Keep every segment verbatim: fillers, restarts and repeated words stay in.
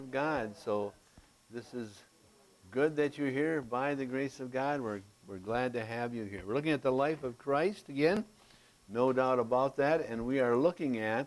God. So this is good that you're here by the grace of God. We're, we're glad to have you here. We're looking at the life of Christ again, no doubt about that. And we are looking at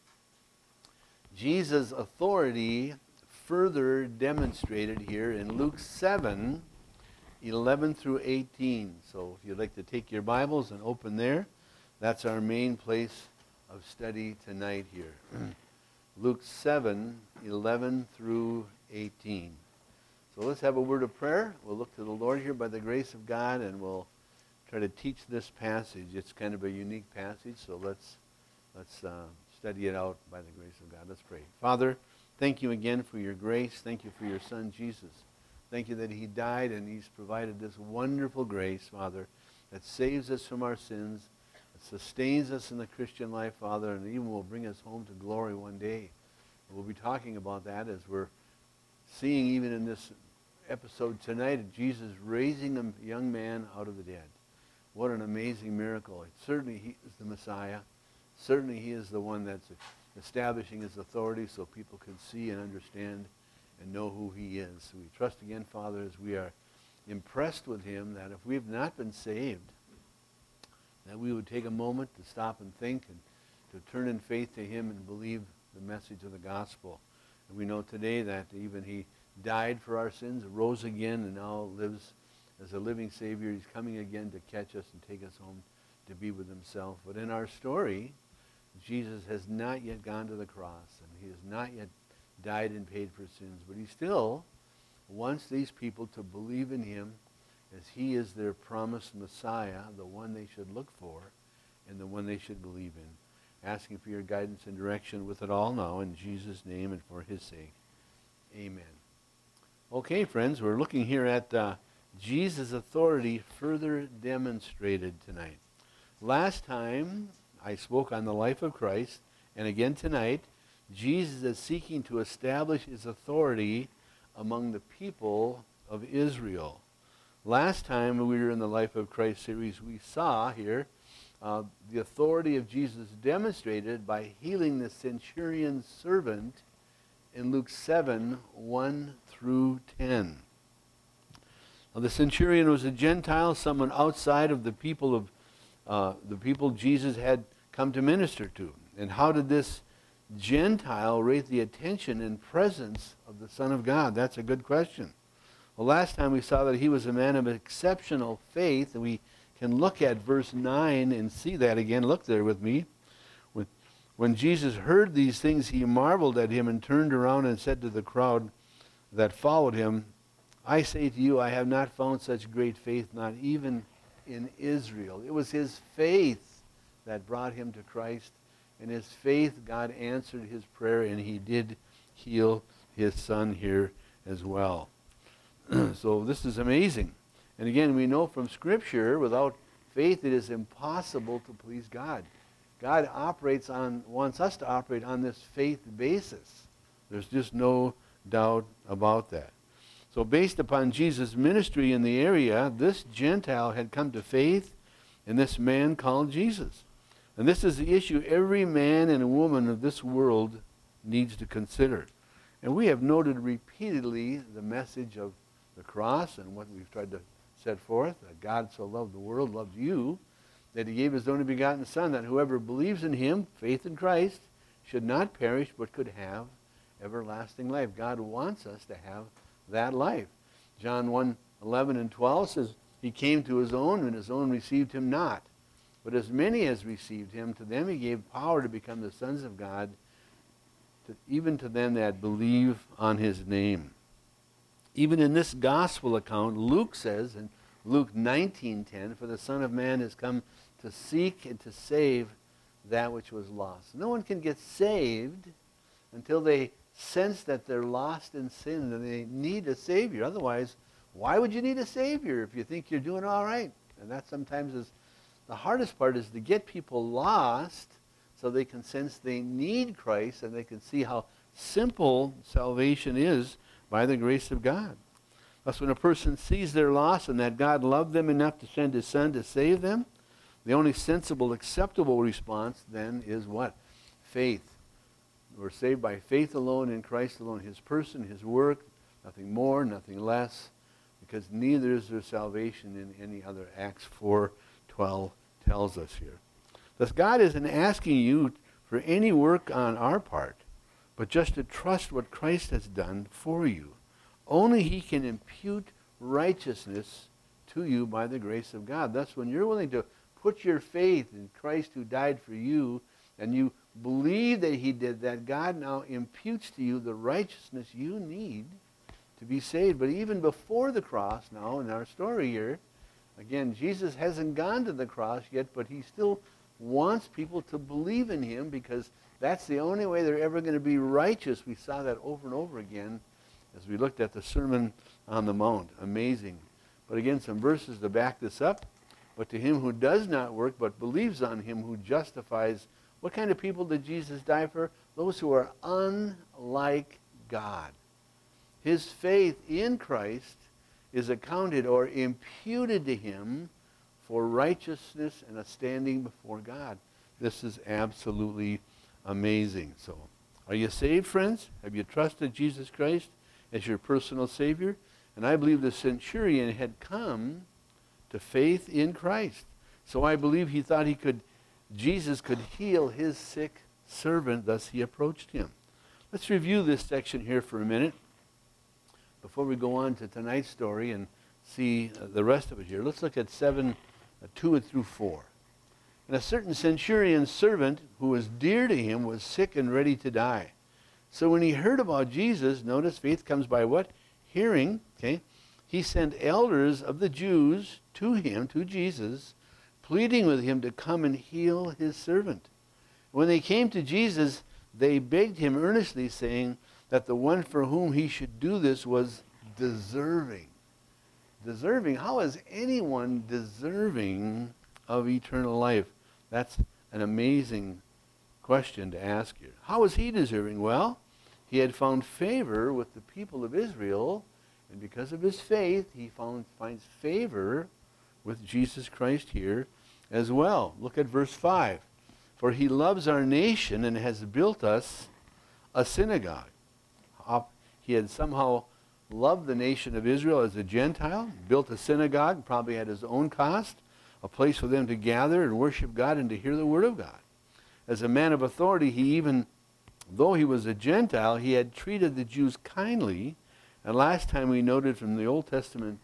Jesus' authority further demonstrated here in Luke seven, eleven through eighteen. So if you'd like to take your Bibles and open there, that's our main place of study tonight here. Luke seven, eleven through eighteen. So let's have a word of prayer. We'll look to the Lord here by the grace of God, and we'll try to teach this passage. It's kind of a unique passage, so let's let's uh, study it out by the grace of God. Let's pray. Father, thank you again for your grace. Thank you for your Son, Jesus. Thank you that he died and he's provided this wonderful grace, Father, that saves us from our sins, sustains us in the Christian life, Father, and even will bring us home to glory one day. We'll be talking about that as we're seeing even in this episode tonight of Jesus raising a young man out of the dead. What an amazing miracle. Certainly he is the Messiah. Certainly he is the one that's establishing his authority so people can see and understand and know who he is. So we trust again, Father, as we are impressed with him, that if we have not been saved, that we would take a moment to stop and think and to turn in faith to him and believe the message of the gospel. And we know today that even he died for our sins, rose again, and now lives as a living Savior. He's coming again to catch us and take us home to be with himself. But in our story, Jesus has not yet gone to the cross, and he has not yet died and paid for sins. But he still wants these people to believe in him, as he is their promised Messiah, the one they should look for and the one they should believe in. Asking for your guidance and direction with it all now in Jesus' name and for his sake. Amen. Okay, friends, we're looking here at uh, Jesus' authority further demonstrated tonight. Last time I spoke on the life of Christ, and again tonight, Jesus is seeking to establish his authority among the people of Israel. Last time we were in the Life of Christ series, we saw here uh, the authority of Jesus demonstrated by healing the centurion's servant in Luke seven, one through ten. Now, the centurion was a Gentile, someone outside of the people of uh, the people Jesus had come to minister to. And how did this Gentile rate the attention and presence of the Son of God? That's a good question. Well, last time we saw that he was a man of exceptional faith, and we can look at verse nine and see that again. Look there with me. When, when Jesus heard these things, he marveled at him and turned around and said to the crowd that followed him, I say to you, I have not found such great faith, not even in Israel. It was his faith that brought him to Christ. And his faith, God answered his prayer, and he did heal his son here as well. So this is amazing. And again, we know from Scripture, without faith it is impossible to please God. God operates on, wants us to operate on this faith basis. There's just no doubt about that. So based upon Jesus' ministry in the area, this Gentile had come to faith in this man called Jesus. And this is the issue every man and woman of this world needs to consider. And we have noted repeatedly the message of the cross and what we've tried to set forth, that God so loved the world, loved you, that he gave his only begotten Son, that whoever believes in him, faith in Christ, should not perish but could have everlasting life. God wants us to have that life. John one, eleven and twelve says, he came to his own, and his own received him not. But as many as received him, to them he gave power to become the sons of God, to, even to them that believe on his name. Even in this gospel account, Luke says in Luke nineteen ten, for the Son of Man has come to seek and to save that which was lost. No one can get saved until they sense that they're lost in sin and they need a Savior. Otherwise, why would you need a Savior if you think you're doing all right? And that sometimes is the hardest part, is to get people lost so they can sense they need Christ and they can see how simple salvation is by the grace of God. Thus, when a person sees their loss and that God loved them enough to send his Son to save them, the only sensible, acceptable response then is what? Faith. We're saved by faith alone in Christ alone, his person, his work, nothing more, nothing less, because neither is there salvation in any other. Acts four twelve tells us here. Thus God isn't asking you for any work on our part, but just to trust what Christ has done for you. Only he can impute righteousness to you by the grace of God. That's when you're willing to put your faith in Christ who died for you, and you believe that he did that, God now imputes to you the righteousness you need to be saved. But even before the cross, now in our story here, again, Jesus hasn't gone to the cross yet, but he still wants people to believe in him, because that's the only way they're ever going to be righteous. We saw that over and over again as we looked at the Sermon on the Mount. Amazing. But again, some verses to back this up. But to him who does not work, but believes on him who justifies. What kind of people did Jesus die for? Those who are unlike God. His faith in Christ is accounted or imputed to him for righteousness and a standing before God. This is absolutely amazing. So, are you saved, friends? Have you trusted Jesus Christ as your personal Savior? And I believe the centurion had come to faith in Christ. So I believe he thought he could, Jesus could heal his sick servant, thus he approached him. Let's review this section here for a minute before we go on to tonight's story and see uh, the rest of it here. Let's look at seven, uh, two through four. And a certain centurion's servant, who was dear to him, was sick and ready to die. So when he heard about Jesus, notice faith comes by what? Hearing, okay? He sent elders of the Jews to him, to Jesus, pleading with him to come and heal his servant. When they came to Jesus, they begged him earnestly, saying that the one for whom he should do this was deserving. Deserving? How is anyone deserving of eternal life? That's an amazing question to ask here. How is he deserving? Well, he had found favor with the people of Israel, and because of his faith, he found, finds favor with Jesus Christ here as well. Look at verse five. For he loves our nation and has built us a synagogue. He had somehow loved the nation of Israel as a Gentile, built a synagogue, probably at his own cost, a place for them to gather and worship God and to hear the Word of God. As a man of authority, he even, though he was a Gentile, he had treated the Jews kindly. And last time we noted from the Old Testament,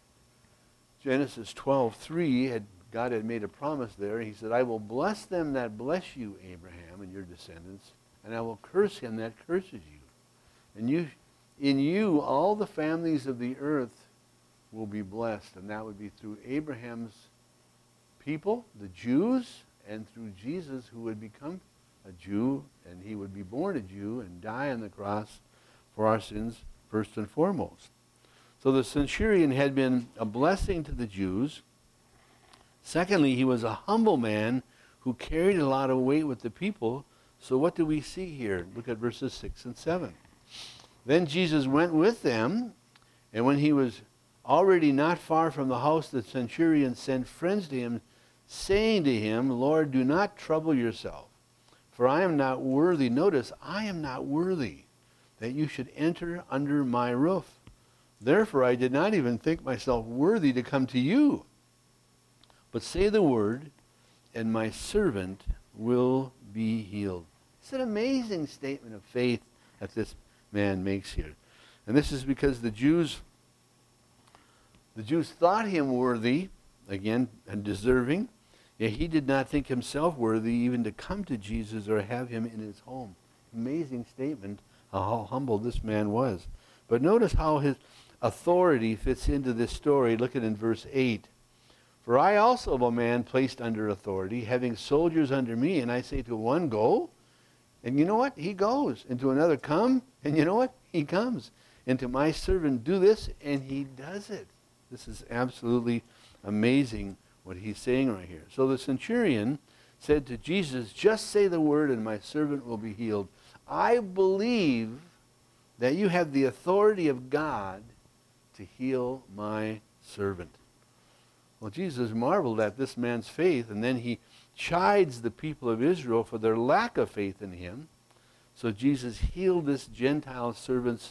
Genesis twelve three, had, God had made a promise there. He said, I will bless them that bless you, Abraham, and your descendants, and I will curse him that curses you. And you, in you, all the families of the earth will be blessed. And that would be through Abraham's people, the Jews, and through Jesus, who would become a Jew, and he would be born a Jew and die on the cross for our sins first and foremost. So the centurion had been a blessing to the Jews. Secondly, he was a humble man who carried a lot of weight with the people. So what do we see here? Look at verses six and seven. Then Jesus went with them, and when he was already not far from the house, the centurion sent friends to him, saying to him, Lord, do not trouble yourself, for I am not worthy. Notice, I am not worthy that you should enter under my roof. Therefore, I did not even think myself worthy to come to you. But say the word, and my servant will be healed. It's an amazing statement of faith that this man makes here. And this is because the Jews, the Jews thought him worthy, again, and deserving, yet he did not think himself worthy even to come to Jesus or have him in his home. Amazing statement how humble this man was. But notice how his authority fits into this story. Look at in verse eight. For I also am a man placed under authority, having soldiers under me, and I say to one, go, and you know what? He goes. And to another, come, and you know what? He comes. And to my servant, do this, and he does it. This is absolutely amazing what he's saying right here. So the centurion said to Jesus, just say the word, and my servant will be healed. I believe that you have the authority of God to heal my servant. Well, Jesus marveled at this man's faith, and then he chides the people of Israel for their lack of faith in him. So Jesus healed this Gentile servant's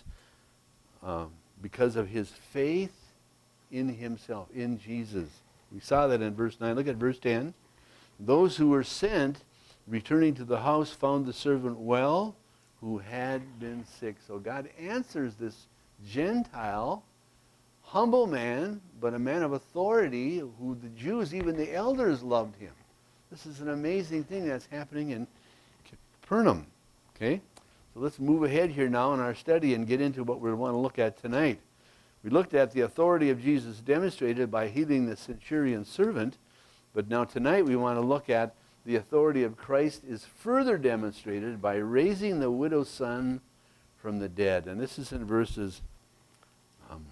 um, because of his faith in himself, in Jesus. We saw that in verse nine. Look at verse ten. Those who were sent, returning to the house, found the servant well, who had been sick. So God answers this Gentile, humble man, but a man of authority, who the Jews, even the elders, loved him. This is an amazing thing that's happening in Capernaum. Okay? So let's move ahead here now in our study and get into what we want to look at tonight. We looked at the authority of Jesus demonstrated by healing the centurion's servant, but now tonight we want to look at the authority of Christ is further demonstrated by raising the widow's son from the dead. And this is in verses um,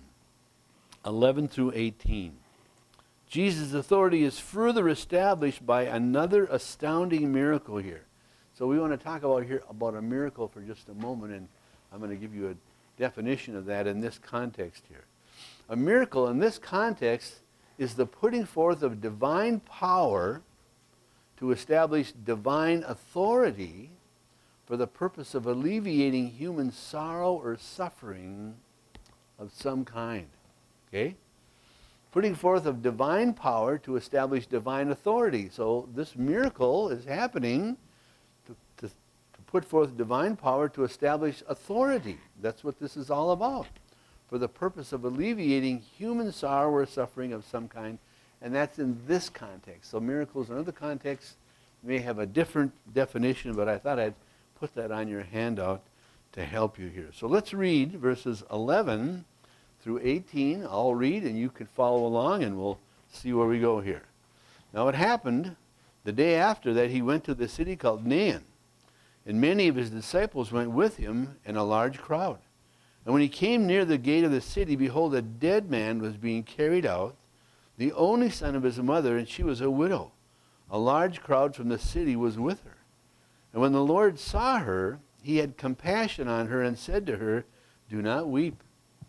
eleven through eighteen. Jesus' authority is further established by another astounding miracle here. So we want to talk about here about a miracle for just a moment, and I'm going to give you a definition of that in this context here. A miracle in this context is the putting forth of divine power to establish divine authority for the purpose of alleviating human sorrow or suffering of some kind. Okay? Putting forth of divine power to establish divine authority. So this miracle is happening to, to, to put forth divine power to establish authority. That's what this is all about. For the purpose of alleviating human sorrow or suffering of some kind. And that's in this context. So miracles in other contexts may have a different definition, but I thought I'd put that on your handout to help you here. So let's read verses eleven through eighteen. I'll read and you can follow along and we'll see where we go here. Now it happened the day after that he went to the city called Nain, and many of his disciples went with him, and a large crowd. And when he came near the gate of the city, behold, a dead man was being carried out, the only son of his mother, and she was a widow. A large crowd from the city was with her. And when the Lord saw her, he had compassion on her and said to her, do not weep.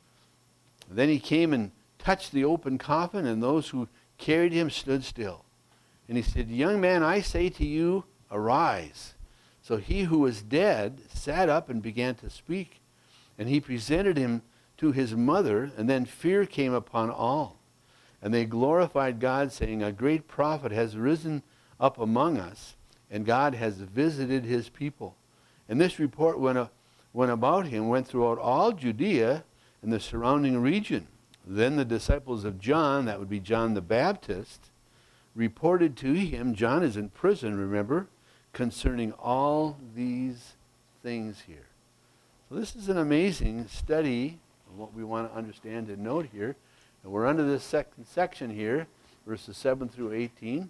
Then he came and touched the open coffin, and those who carried him stood still. And he said, young man, I say to you, arise. So he who was dead sat up and began to speak. And he presented him to his mother, and then fear came upon all. And they glorified God, saying, a great prophet has risen up among us, and God has visited his people. And this report went, uh, went about him, went throughout all Judea and the surrounding region. Then the disciples of John, that would be John the Baptist, reported to him, John is in prison, remember, concerning all these things here. So this is an amazing study of what we want to understand and note here. And we're under this second section here, verses seven through eighteen.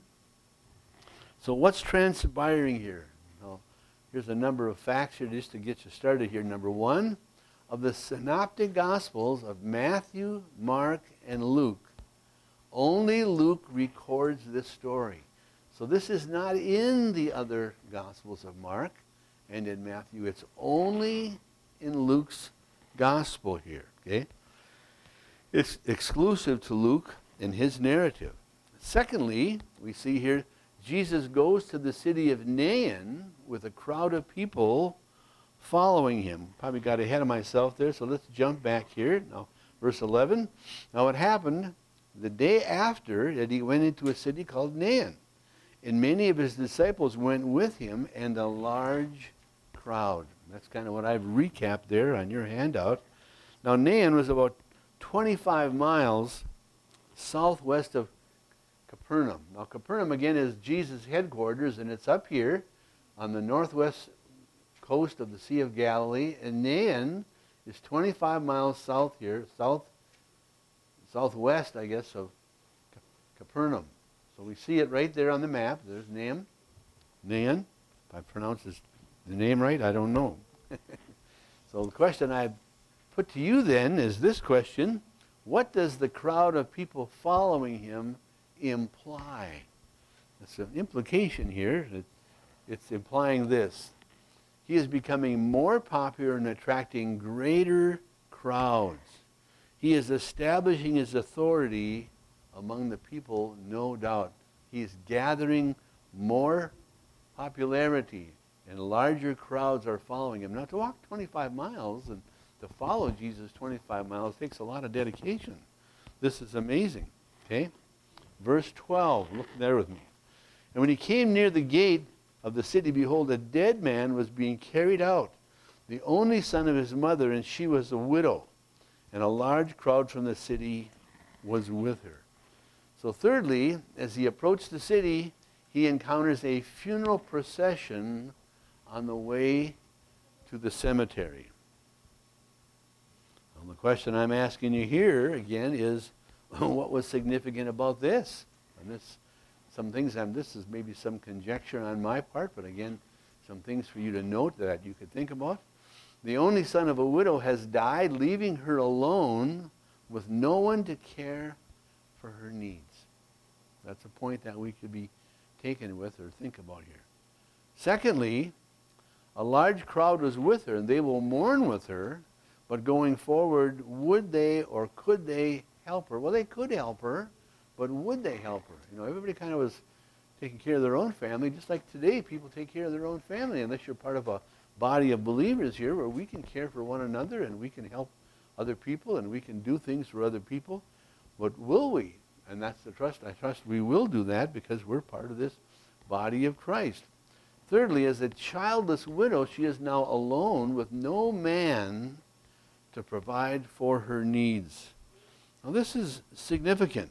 So what's transpiring here? Well, here's a number of facts here just to get you started here. Number one, of the synoptic gospels of Matthew, Mark, and Luke, only Luke records this story. So this is not in the other gospels of Mark and in Matthew. It's only in Luke's gospel here. Okay? It's exclusive to Luke in his narrative. Secondly, we see here Jesus goes to the city of Nain with a crowd of people following him. Probably got ahead of myself there, so let's jump back here. Now, verse eleven. Now it happened the day after that he went into a city called Nain, and many of his disciples went with him, and a large crowd. That's kind of what I've recapped there on your handout. Now Nain was about twenty-five miles southwest of Capernaum. Now Capernaum again is Jesus' headquarters, and it's up here on the northwest coast of the Sea of Galilee, and Nain is twenty-five miles south here, south southwest, I guess, of Capernaum. So we see it right there on the map. There's Nain. Nain. If I pronounce this, the name right, I don't know. So the question I put to you then is this question: what does the crowd of people following him imply? That's an implication here. It's implying this: he is becoming more popular and attracting greater crowds. He is establishing his authority among the people, no doubt. He is gathering more popularity, and larger crowds are following him. Now, to walk twenty-five miles and to follow Jesus twenty-five miles takes a lot of dedication. This is amazing. Okay? Verse twelve, look there with me. And when he came near the gate of the city, behold, a dead man was being carried out, the only son of his mother, and she was a widow. And a large crowd from the city was with her. So thirdly, as he approached the city, he encounters a funeral procession on the way to the cemetery. Well, the question I'm asking you here, again, is what was significant about this? And this, some things, and this is maybe some conjecture on my part, but again, some things for you to note that you could think about. The only son of a widow has died, leaving her alone with no one to care for her needs. That's a point that we could be taken with or think about here. Secondly, a large crowd was with her, and they will mourn with her, but going forward, would they or could they help her? Well, they could help her, but would they help her? You know, everybody kind of was taking care of their own family, just like today people take care of their own family, unless you're part of a body of believers here where we can care for one another and we can help other people and we can do things for other people. But will we? And that's the trust. I trust we will do that because we're part of this body of Christ. Thirdly, as a childless widow, she is now alone with no man to provide for her needs. Now this is significant.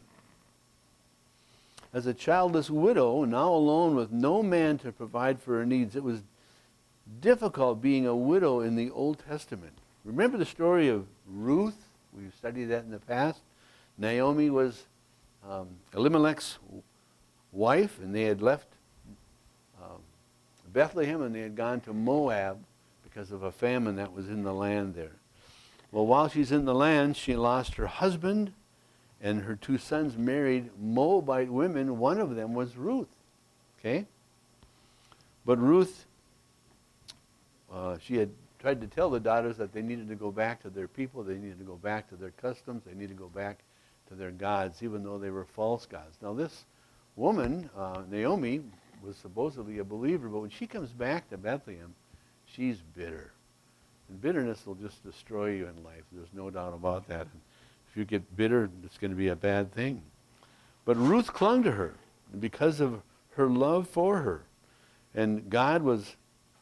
As a childless widow, now alone with no man to provide for her needs, it was difficult being a widow in the Old Testament. Remember the story of Ruth? We've studied that in the past. Naomi was um, Elimelech's wife, and they had left um, Bethlehem, and they had gone to Moab because of a famine that was in the land there. Well, while she's in the land, she lost her husband, and her two sons married Moabite women. One of them was Ruth. Okay? But Ruth, uh, she had tried to tell the daughters that they needed to go back to their people, they needed to go back to their customs, they needed to go back to their gods, even though they were false gods. Now this woman, uh, Naomi, was supposedly a believer, but when she comes back to Bethlehem, she's bitter. And bitterness will just destroy you in life. There's no doubt about that. And if you get bitter, it's going to be a bad thing. But Ruth clung to her because of her love for her. And God was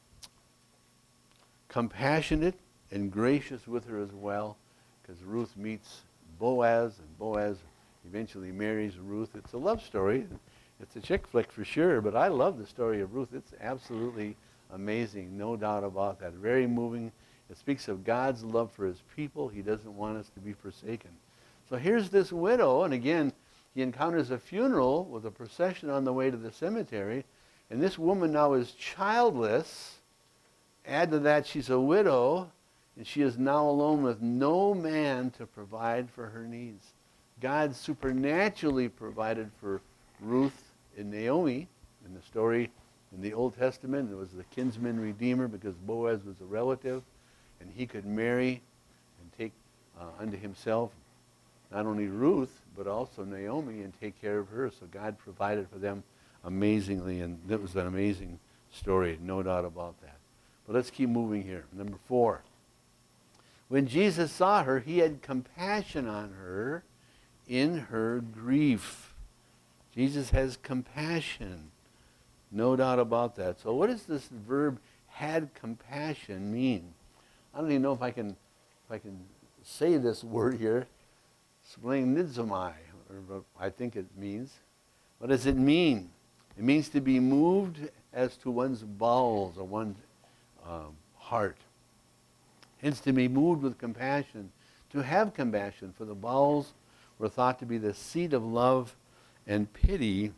compassionate and gracious with her as well, because Ruth meets Boaz, and Boaz eventually marries Ruth. It's a love story. It's a chick flick for sure, but I love the story of Ruth. It's absolutely amazing, no doubt about that. Very moving. It speaks of God's love for his people. He doesn't want us to be forsaken. So here's this widow, and again, he encounters a funeral with a procession on the way to the cemetery, and this woman now is childless. Add to that, she's a widow, and she is now alone with no man to provide for her needs. God supernaturally provided for Ruth and Naomi in the story in the Old Testament. It was the kinsman redeemer because Boaz was a relative, and he could marry and take uh, unto himself not only Ruth, but also Naomi and take care of her. So God provided for them amazingly, and that was an amazing story, no doubt about that. But let's keep moving here. Number four. When Jesus saw her, he had compassion on her in her grief. Jesus has compassion. No doubt about that. So what does this verb had compassion mean? I don't even know if I can if I can say this word here. Splenizomai, or I think it means. What does it mean? It means to be moved as to one's bowels or one's um, heart. Hence, to be moved with compassion, to have compassion, for the bowels were thought to be the seat of love and pity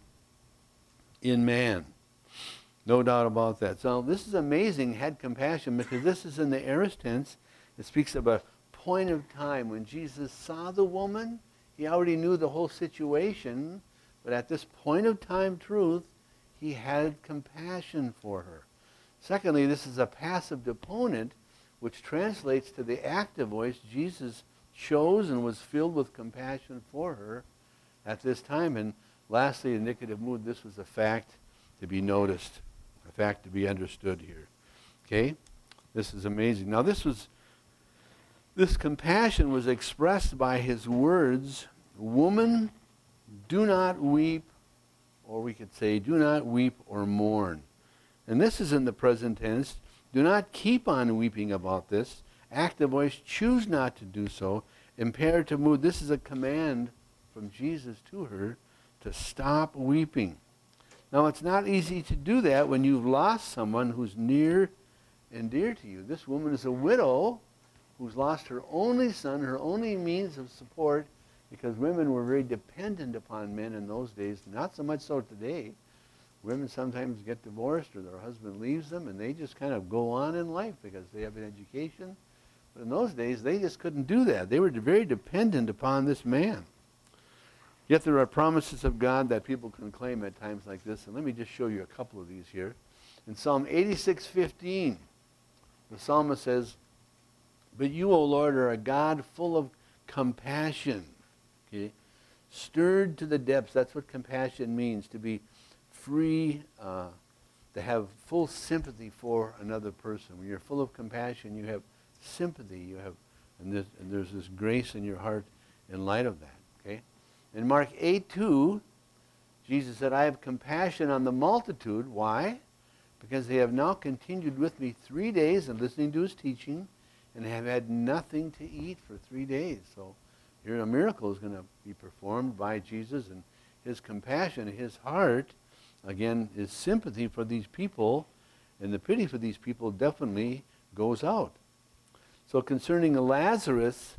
in man. No doubt about that. So this is amazing, had compassion, because this is in the aorist tense. It speaks of a point of time. When Jesus saw the woman, he already knew the whole situation, but at this point of time truth, he had compassion for her. Secondly, this is a passive deponent, which translates to the active voice. Jesus chose and was filled with compassion for her at this time. And lastly, indicative mood, this was a fact to be noticed. a fact to be understood here. Okay? This is amazing. Now this was, this compassion was expressed by his words, "Woman, do not weep," or we could say, "do not weep or mourn." And this is in the present tense. Do not keep on weeping about this. Active voice, choose not to do so. Imperative mood, this is a command from Jesus to her to stop weeping. Now it's not easy to do that when you've lost someone who's near and dear to you. This woman is a widow who's lost her only son, her only means of support, because women were very dependent upon men in those days, not so much so today. Women sometimes get divorced or their husband leaves them and they just kind of go on in life because they have an education. But in those days, they just couldn't do that. They were very dependent upon this man. Yet there are promises of God that people can claim at times like this. And let me just show you a couple of these here. In Psalm eighty-six fifteen, the psalmist says, "But you, O Lord, are a God full of compassion." Okay? Stirred to the depths. That's what compassion means, to be free, uh, to have full sympathy for another person. When you're full of compassion, you have sympathy. You have, and, this, and there's this grace in your heart in light of that. Okay. In Mark eight two, Jesus said, "I have compassion on the multitude." Why? Because they have now continued with me three days and listening to his teaching, and have had nothing to eat for three days. So here a miracle is going to be performed by Jesus, and his compassion, his heart, again, his sympathy for these people, and the pity for these people definitely goes out. So concerning Lazarus,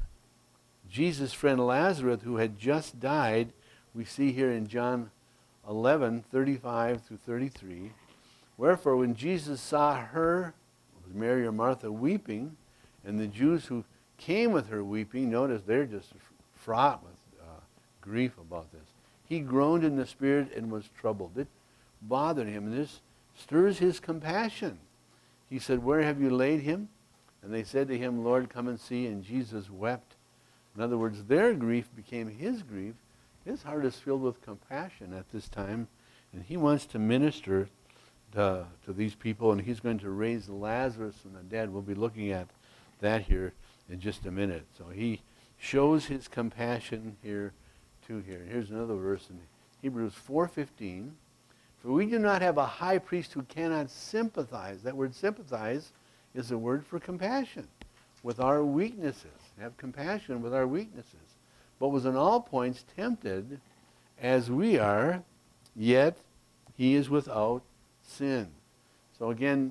Jesus' friend Lazarus, who had just died, we see here in John eleven, thirty-five through thirty-three, "Wherefore when Jesus saw her," it was Mary or Martha, "weeping, and the Jews who came with her weeping," notice they're just fraught with uh, grief about this, "he groaned in the spirit and was troubled." It bothered him, and this stirs his compassion. He said, "Where have you laid him?" And they said to him, "Lord, come and see." And Jesus wept. In other words, their grief became his grief. His heart is filled with compassion at this time, and he wants to minister to, to these people, and he's going to raise Lazarus from the dead. We'll be looking at that here in just a minute. So he shows his compassion here too here. Here's another verse in Hebrews four fifteen. "For we do not have a high priest who cannot sympathize." That word sympathize is a word for compassion. "With our weaknesses." Have compassion with our weaknesses. "But was in all points tempted as we are, yet he is without sin." So again,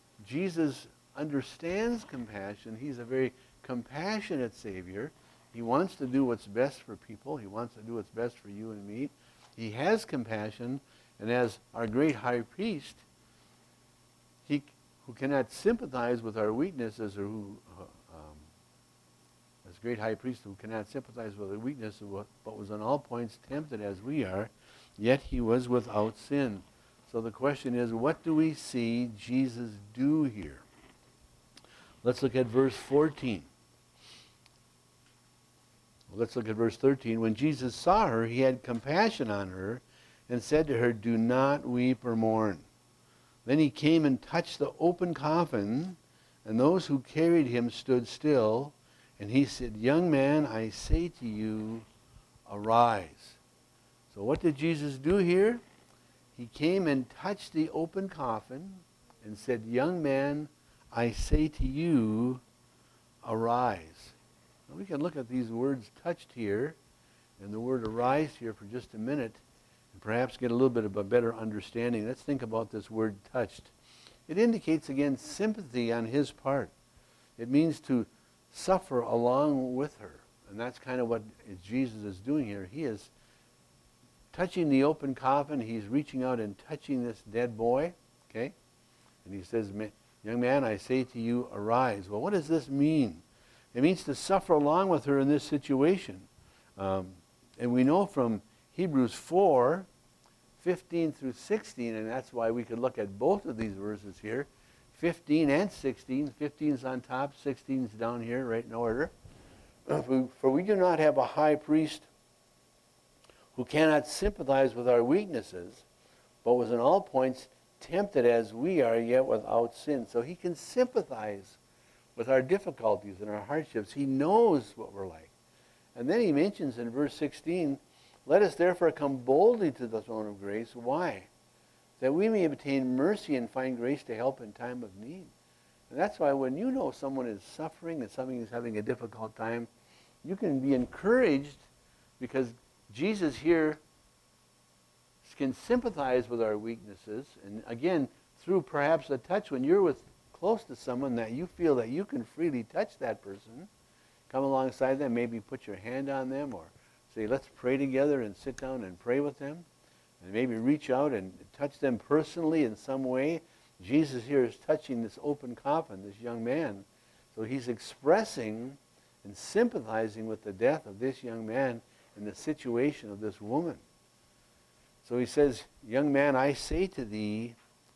Jesus understands compassion. He's a very compassionate Savior. He wants to do what's best for people. He wants to do what's best for you and me. He has compassion, and as our great high priest, he who cannot sympathize with our weaknesses, or who, uh, um, as great high priest who cannot sympathize with our weaknesses, but was in all points tempted as we are, yet he was without sin. So the question is, what do we see Jesus do here? Let's look at verse fourteen. Let's look at verse thirteen. "When Jesus saw her, he had compassion on her, and said to her, 'Do not weep or mourn.' Then he came and touched the open coffin, and those who carried him stood still. And he said, 'Young man, I say to you, arise.'" So what did Jesus do here? He came and touched the open coffin and said, "Young man, I say to you, arise." Now we can look at these words touched here and the word arise here for just a minute, and perhaps get a little bit of a better understanding. Let's think about this word touched. It indicates, again, sympathy on his part. It means to suffer along with her. And that's kind of what Jesus is doing here. He is touching the open coffin. He's reaching out and touching this dead boy. Okay? And he says, "Young man, I say to you, arise." Well, what does this mean? It means to suffer along with her in this situation. Um, and we know from Hebrews four, fifteen through sixteen, and that's why we could look at both of these verses here, fifteen and sixteen. fifteen is on top, sixteen is down here, right in order. "For we do not have a high priest who cannot sympathize with our weaknesses, but was in all points tempted as we are, yet without sin. So he can sympathize with our difficulties and our hardships. He knows what we're like. And then he mentions in verse sixteen, let us therefore come boldly to the throne of grace. Why? That we may obtain mercy and find grace to help in time of need. And that's why when you know someone is suffering and someone is having a difficult time, you can be encouraged because Jesus here can sympathize with our weaknesses. And again, through perhaps a touch, when you're with close to someone that you feel that you can freely touch that person, come alongside them, maybe put your hand on them or say, let's pray together and sit down and pray with them. And maybe reach out and touch them personally in some way. Jesus here is touching this open coffin, this young man. So he's expressing and sympathizing with the death of this young man and the situation of this woman. So he says, young man, I say to thee,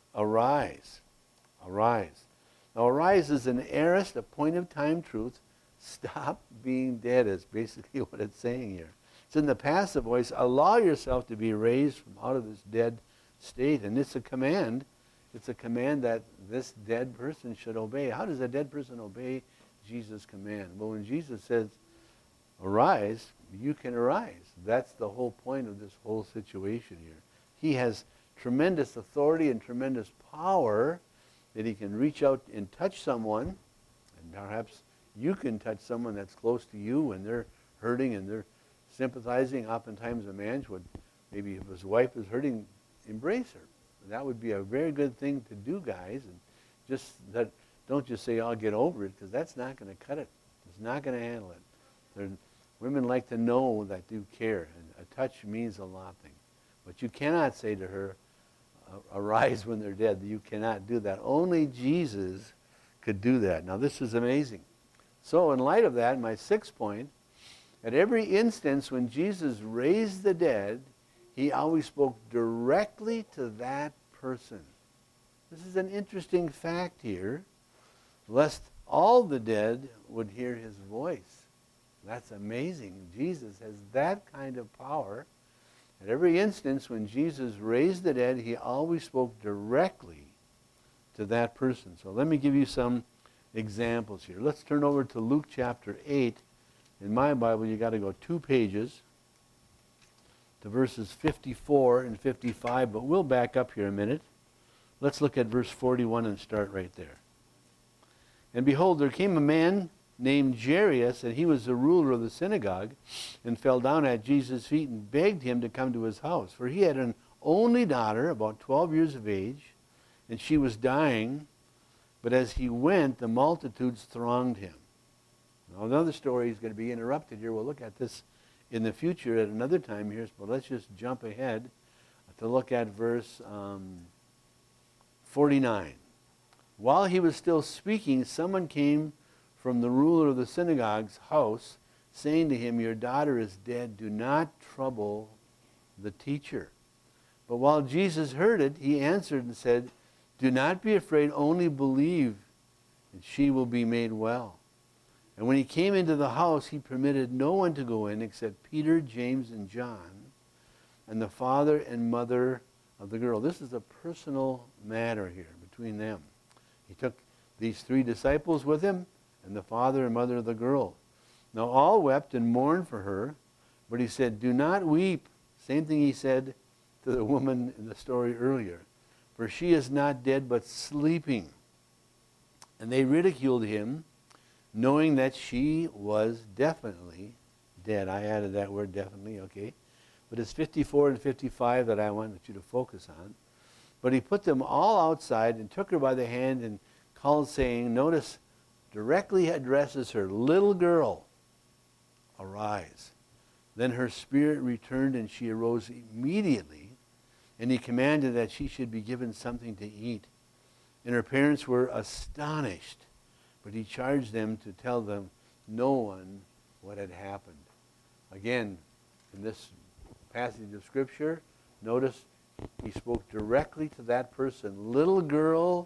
arise. Arise. Now, arise is an aorist, a point of time truth. Stop being dead is basically what it's saying here. It's in the passive voice. Allow yourself to be raised from out of this dead state. And it's a command. It's a command that this dead person should obey. How does a dead person obey Jesus' command? Well, when Jesus says, arise, you can arise. That's the whole point of this whole situation here. He has tremendous authority and tremendous power that he can reach out and touch someone, and perhaps you can touch someone that's close to you when they're hurting and they're sympathizing. Oftentimes a man would, maybe if his wife is hurting, embrace her. That would be a very good thing to do, guys. And just that, don't just say, I'll get over it, because that's not going to cut it. It's not going to handle it. They're, women like to know that you care, and a touch means a lot thing. But you cannot say to her, arise when they're dead. You cannot do that. Only Jesus could do that. Now this is amazing. So in light of that, my sixth point, at every instance when Jesus raised the dead, he always spoke directly to that person. This is an interesting fact here, lest all the dead would hear his voice. That's amazing. Jesus has that kind of power. At every instance when Jesus raised the dead, he always spoke directly to that person. So let me give you some examples here. Let's turn over to Luke chapter eight. In my Bible, you got to go two pages to verses fifty-four and fifty-five, but we'll back up here a minute. Let's look at verse forty-one and start right there. And behold, there came a man named Jairus, and he was the ruler of the synagogue, and fell down at Jesus' feet and begged him to come to his house. For he had an only daughter, about twelve years of age, and she was dying. But as he went, the multitudes thronged him. Now, another story is going to be interrupted here. We'll look at this in the future at another time here, but let's just jump ahead to look at verse um, forty-nine. While he was still speaking, someone came from the ruler of the synagogue's house, saying to him, your daughter is dead. Do not trouble the teacher. But while Jesus heard it, he answered and said, do not be afraid, only believe, and she will be made well. And when he came into the house, he permitted no one to go in except Peter, James, and John, and the father and mother of the girl. This is a personal matter here between them. He took these three disciples with him, and the father and mother of the girl. Now all wept and mourned for her, but he said, do not weep. Same thing he said to the woman in the story earlier. For she is not dead, but sleeping. And they ridiculed him, knowing that she was definitely dead. I added that word definitely, okay. But it's fifty-four and fifty-five that I wanted you to focus on. But he put them all outside and took her by the hand and called, saying, notice, directly addresses her, little girl, arise. Then her spirit returned and she arose immediately, and he commanded that she should be given something to eat. And her parents were astonished, but he charged them to tell them no one what had happened. Again, in this passage of Scripture, notice he spoke directly to that person, little girl,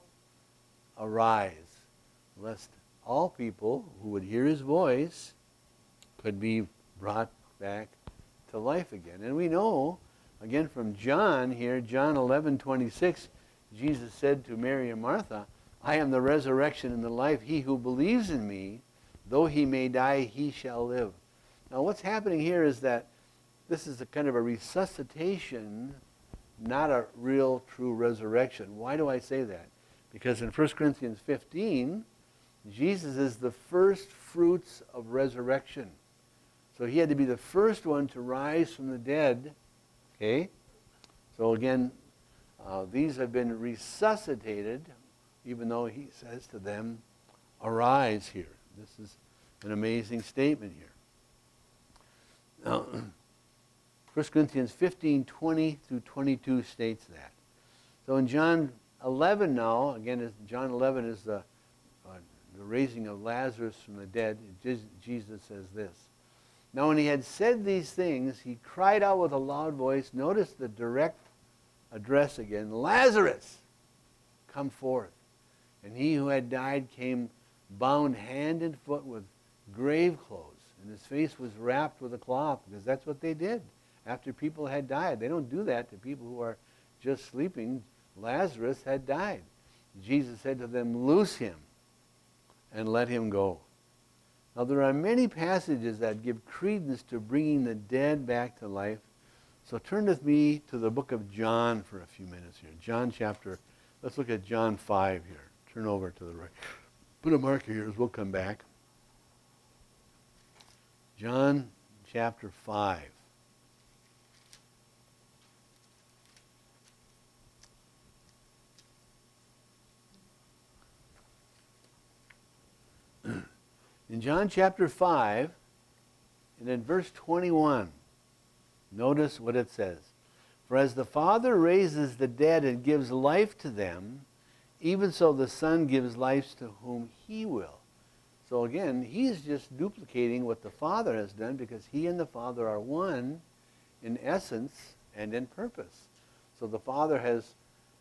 arise, lest all people who would hear his voice could be brought back to life again. And we know, again from John here, John eleven twenty-six, Jesus said to Mary and Martha, I am the resurrection and the life. He who believes in me, though he may die, he shall live. Now what's happening here is that this is a kind of a resuscitation, not a real true resurrection. Why do I say that? Because in First Corinthians fifteen, Jesus is the first fruits of resurrection. So he had to be the first one to rise from the dead. Okay? So again, uh, these have been resuscitated, even though he says to them, arise here. This is an amazing statement here. Now, First Corinthians fifteen, twenty through twenty-two states that. So in John eleven now, again, John eleven is the, uh, the raising of Lazarus from the dead. Jesus says this. Now when he had said these things, he cried out with a loud voice. Notice the direct address again. Lazarus, come forth. And he who had died came bound hand and foot with grave clothes. And his face was wrapped with a cloth, because that's what they did after people had died. They don't do that to people who are just sleeping. Lazarus had died. Jesus said to them, loose him and let him go. Now there are many passages that give credence to bringing the dead back to life. So turn with me to the book of John for a few minutes here. John chapter, let's look at John five here. Turn over to the right. Put a marker here as we'll come back. John chapter five. In John chapter five, and in verse twenty-one, notice what it says. For as the Father raises the dead and gives life to them, even so the Son gives life to whom he will. So again, he's just duplicating what the Father has done, because he and the Father are one in essence and in purpose. So the Father has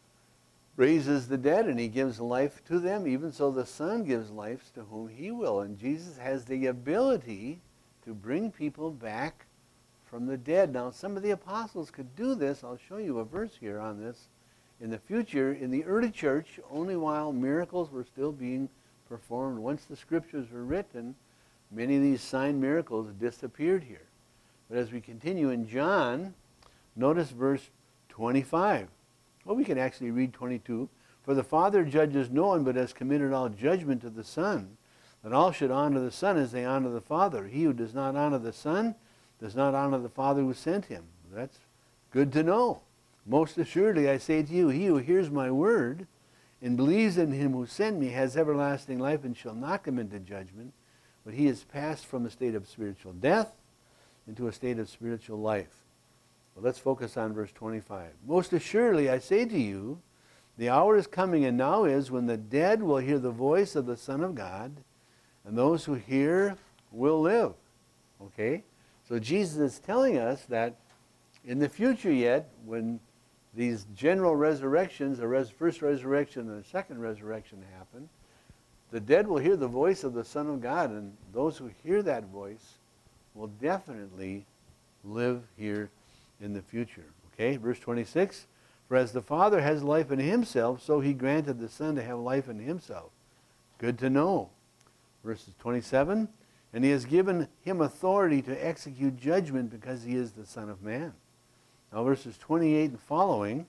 raises the dead and he gives life to them, even so the Son gives life to whom he will. And Jesus has the ability to bring people back from the dead. Now some of the apostles could do this. I'll show you a verse here on this. In the future, in the early church, only while miracles were still being performed, once the scriptures were written, many of these sign miracles disappeared here. But as we continue in John, notice verse twenty-five. Well, we can actually read twenty-two. For the Father judges no one, but has committed all judgment to the Son, that all should honor the Son as they honor the Father. He who does not honor the Son does not honor the Father who sent him. That's good to know. Most assuredly I say to you, he who hears my word and believes in him who sent me has everlasting life and shall not come into judgment, but he is passed from a state of spiritual death into a state of spiritual life. Well, let's focus on verse twenty-five. Most assuredly, I say to you, the hour is coming and now is when the dead will hear the voice of the Son of God, and those who hear will live. Okay? So Jesus is telling us that in the future yet, when these general resurrections, the res- first resurrection and the second resurrection happen, the dead will hear the voice of the Son of God, and those who hear that voice will definitely live here in the future. Okay, verse twenty-six, for as the Father has life in himself, so he granted the Son to have life in himself. Good to know. Verses twenty-seven, and he has given him authority to execute judgment because he is the Son of Man. Now verses twenty-eight and following,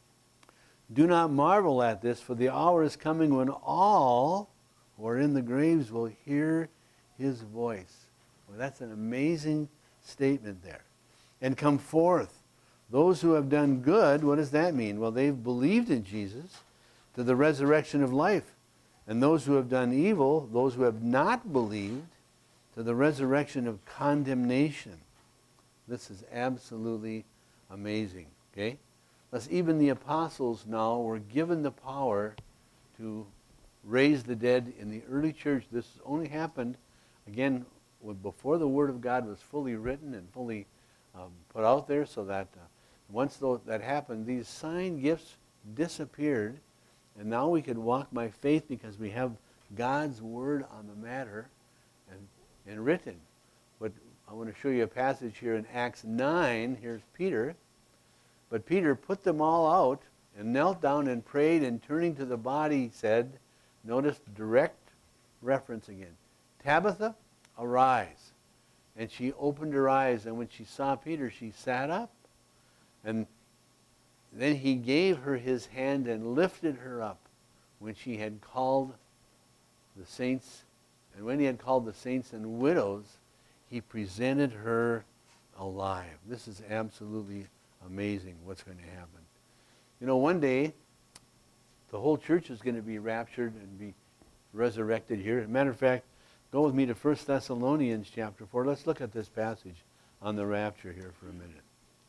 do not marvel at this, for the hour is coming when all who are in the graves will hear his voice. Well, that's an amazing statement there. And come forth. Those who have done good, what does that mean? Well, they've believed in Jesus to the resurrection of life. And those who have done evil, those who have not believed, to the resurrection of condemnation. This is absolutely amazing. Okay? Thus, even the apostles now were given the power to raise the dead in the early church. This only happened, again, before the Word of God was fully written and fully Um, put out there, so that uh, once though that happened, these sign gifts disappeared, and now we could walk by faith because we have God's word on the matter and, and written. But I want to show you a passage here in Acts nine. Here's Peter. But Peter put them all out and knelt down and prayed, and turning to the body said, notice direct reference again, Tabitha, arise. And she opened her eyes, and when she saw Peter, she sat up. And then he gave her his hand and lifted her up when she had called the saints. And when he had called the saints and widows, he presented her alive. This is absolutely amazing what's going to happen. You know, one day, the whole church is going to be raptured and be resurrected here. As a matter of fact, go with me to First Thessalonians chapter four. Let's look at this passage on the rapture here for a minute.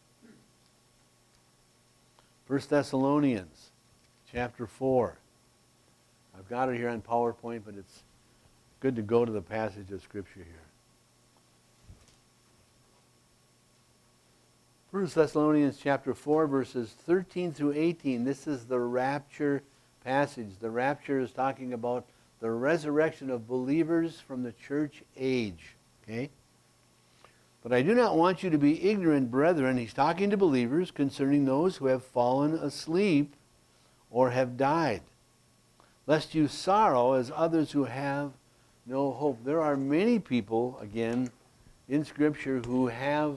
First Thessalonians chapter four. I've got it here on PowerPoint, but it's good to go to the passage of Scripture here. First Thessalonians chapter four, verses thirteen through eighteen. This is the rapture passage. The rapture is talking about the resurrection of believers from the church age. Okay? But I do not want you to be ignorant, brethren. He's talking to believers concerning those who have fallen asleep or have died, lest you sorrow as others who have no hope. There are many people, again, in Scripture who have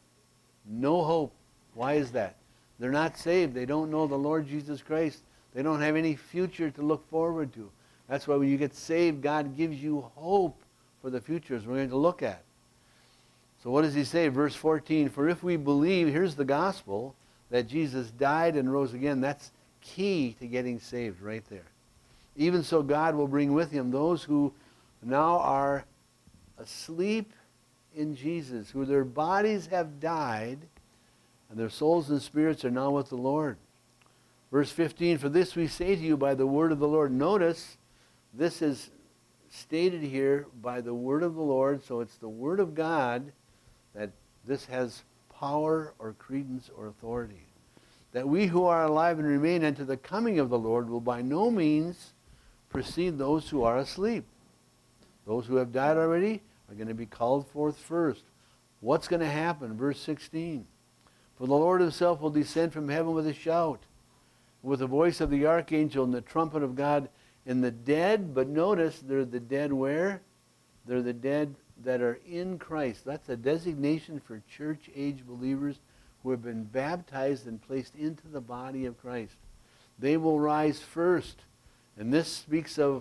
no hope. Why is that? They're not saved. They don't know the Lord Jesus Christ. They don't have any future to look forward to. That's why when you get saved, God gives you hope for the future, as we're going to look at. So what does he say? Verse fourteen, for if we believe, here's the gospel, that Jesus died and rose again, that's key to getting saved right there. Even so, God will bring with him those who now are asleep in Jesus, who their bodies have died, and their souls and spirits are now with the Lord. Verse fifteen, for this we say to you by the word of the Lord. Notice, this is stated here by the word of the Lord, so it's the word of God that this has power or credence or authority. That we who are alive and remain unto the coming of the Lord will by no means precede those who are asleep. Those who have died already are going to be called forth first. What's going to happen? Verse sixteen. For the Lord himself will descend from heaven with a shout, with the voice of the archangel and the trumpet of God, and the dead, but notice they're the dead where? They're the dead that are in Christ. That's a designation for church-age believers who have been baptized and placed into the body of Christ. They will rise first. And this speaks of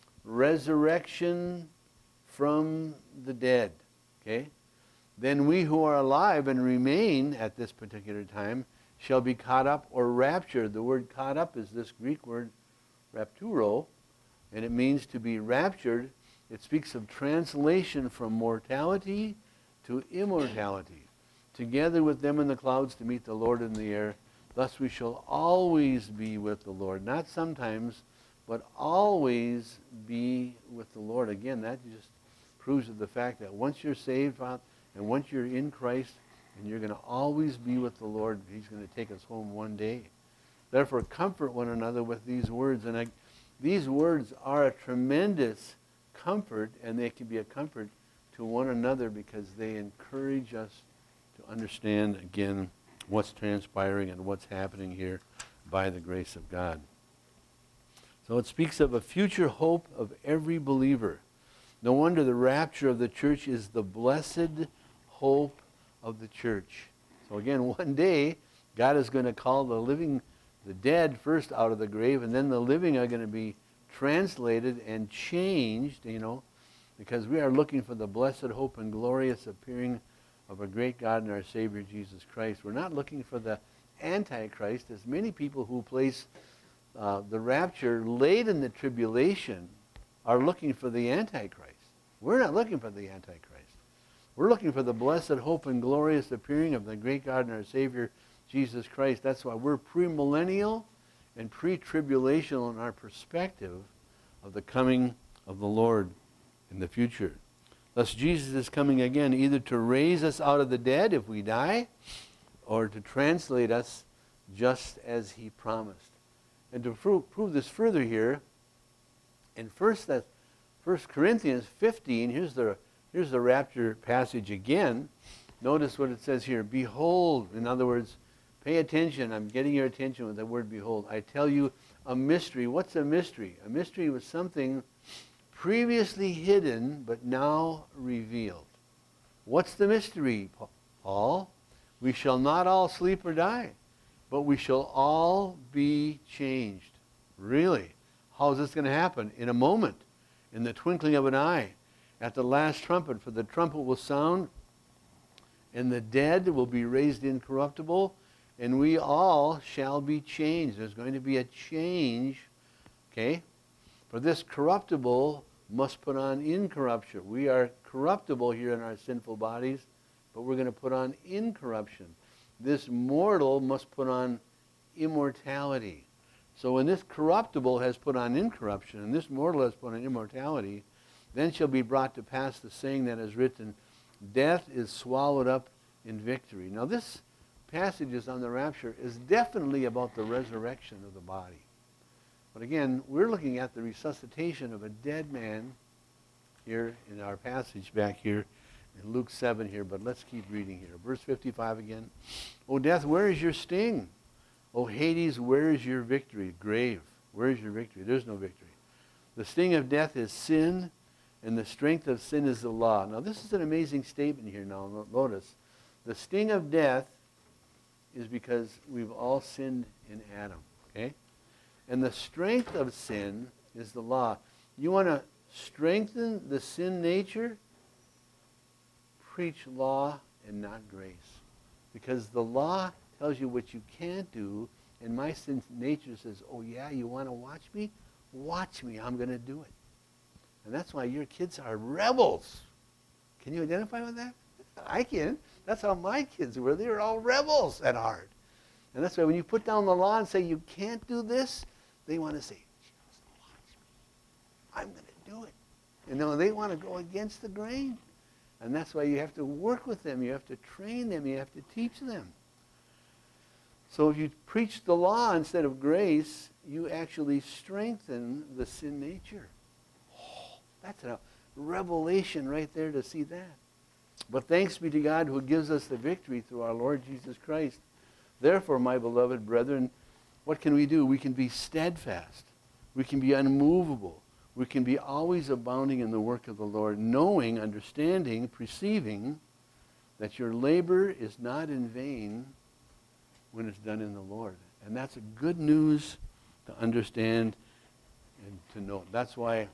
resurrection from the dead. Okay? Then we who are alive and remain at this particular time shall be caught up or raptured. The word caught up is this Greek word rapturo, and it means to be raptured. It speaks of translation from mortality to immortality, together with them in the clouds to meet the Lord in the air. Thus we shall always be with the Lord. Not sometimes, but always be with the Lord. Again, that just proves the fact that once you're saved and once you're in Christ, and you're going to always be with the Lord, he's going to take us home one day. Therefore, comfort one another with these words. And I, these words are a tremendous comfort, and they can be a comfort to one another because they encourage us to understand, again, what's transpiring and what's happening here by the grace of God. So it speaks of a future hope of every believer. No wonder the rapture of the church is the blessed hope of the church. So again, one day, God is going to call the living, the dead first out of the grave, and then the living are going to be translated and changed, you know, because we are looking for the blessed hope and glorious appearing of a great God and our Savior Jesus Christ. We're not looking for the Antichrist. There's many people who place uh, the rapture late in the tribulation are looking for the Antichrist. We're not looking for the Antichrist. We're looking for the blessed hope and glorious appearing of the great God and our Savior, Jesus Christ. That's why we're premillennial and pre-tribulational in our perspective of the coming of the Lord in the future. Thus Jesus is coming again either to raise us out of the dead if we die, or to translate us just as he promised. And to prove, prove this further here, in First Corinthians fifteen, here's the Here's the rapture passage again. Notice what it says here. Behold, in other words, Pay attention. I'm getting your attention with the word behold. I tell you a mystery. What's a mystery? A mystery was something previously hidden but now revealed. What's the mystery, Paul? We shall not all sleep or die, but we shall all be changed. Really? How is this going to happen? In a moment, in the twinkling of an eye, at the last trumpet. For the trumpet will sound, and the dead will be raised incorruptible, and we all shall be changed. There's going to be a change, okay? For this corruptible must put on incorruption. We are corruptible here in our sinful bodies, but we're going to put on incorruption. This mortal must put on immortality. So when this corruptible has put on incorruption, and this mortal has put on immortality, then shall be brought to pass the saying that is written, death is swallowed up in victory. Now this passage on the rapture is definitely about the resurrection of the body. But again, we're looking at the resuscitation of a dead man here in our passage back here in Luke seven here, but let's keep reading here. Verse fifty-five again. O death, where is your sting? O Hades, where is your victory? Grave, where is your victory? There's no victory. The sting of death is sin, and the strength of sin is the law. Now this is an amazing statement here now. Notice, the sting of death is because we've all sinned in Adam, okay? And the strength of sin is the law. You want to strengthen the sin nature? Preach law and not grace. Because the law tells you what you can't do, and my sin nature says, oh yeah, you want to watch me? Watch me, I'm going to do it. And that's why your kids are rebels. Can you identify with that? I can. That's how my kids were. They were all rebels at heart. And that's why when you put down the law and say you can't do this, they want to say, just watch me. I'm going to do it. And then they want to go against the grain. And that's why you have to work with them. You have to train them. You have to teach them. So if you preach the law instead of grace, you actually strengthen the sin nature. Oh, that's a revelation right there to see that. But thanks be to God who gives us the victory through our Lord Jesus Christ. Therefore, my beloved brethren, what can we do? We can be steadfast. We can be unmovable. We can be always abounding in the work of the Lord, knowing, understanding, perceiving that your labor is not in vain when it's done in the Lord. And that's a good news to understand and to know. That's why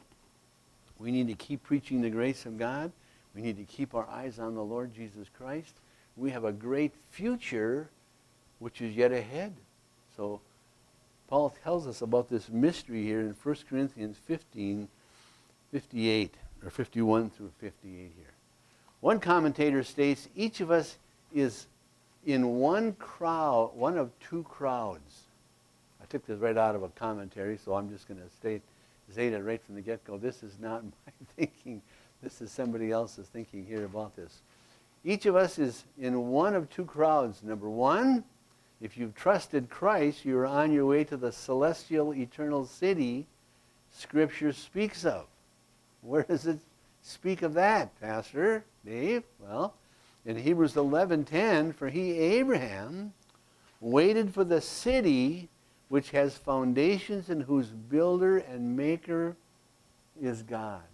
we need to keep preaching the grace of God. We need to keep our eyes on the Lord Jesus Christ. We have a great future which is yet ahead. So Paul tells us about this mystery here in First Corinthians fifteen, fifty-eight, or fifty-one through fifty-eight here. One commentator states, each of us is in one crowd, one of two crowds. I took this right out of a commentary, so I'm just going to state, state it right from the get-go. This is not my thinking. This is somebody else's thinking here about this. Each of us is in one of two crowds. Number one, if you've trusted Christ, you're on your way to the celestial eternal city Scripture speaks of. Where does it speak of that, Pastor Dave? Well, in Hebrews eleven ten, for he, Abraham, waited for the city which has foundations and whose builder and maker is God.